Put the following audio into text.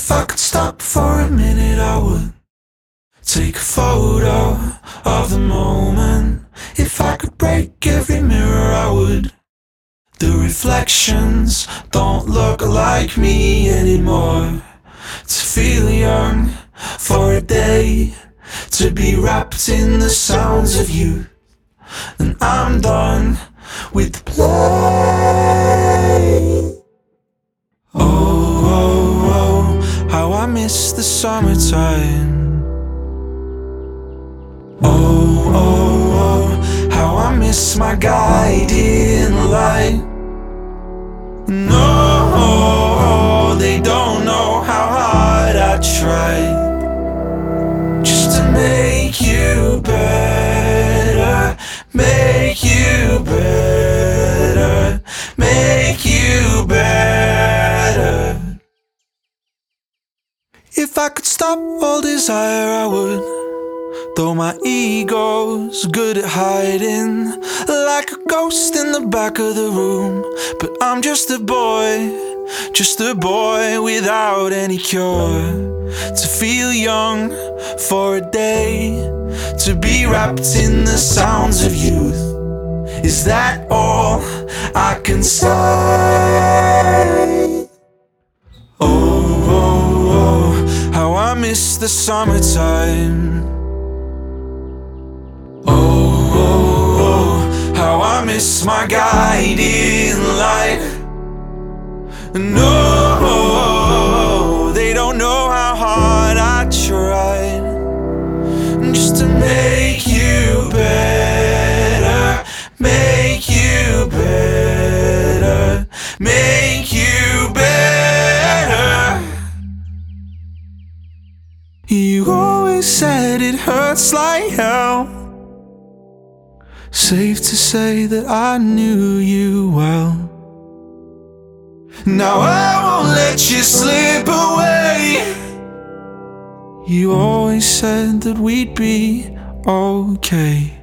If I could stop for a minute, I would take a photo of the moment. If I could break every mirror, I would. The reflections don't look like me anymore. To feel young for a day, to be wrapped in the sounds of youth. And I'm done with the play. Oh, oh, oh, how I miss the summertime. Oh, oh, oh, how I miss my guiding light. No, they don't know how hard I tried just to make you better, make you better, make you better. If I could stop all desire, I would. Though my ego's good at hiding, like a ghost in the back of the room. But I'm just a boy without any cure. To feel young for a day, to be wrapped in the sounds of youth. Is that all I can say? Oh, oh, oh, how I miss the summertime. Oh, oh, oh, how I miss my guiding light. No, they don't know how hard I tried just to make you better, make you better, make you better. You always said it hurts like hell. Safe to say that I knew you well. Now I won't let you slip away. You always said that we'd be okay.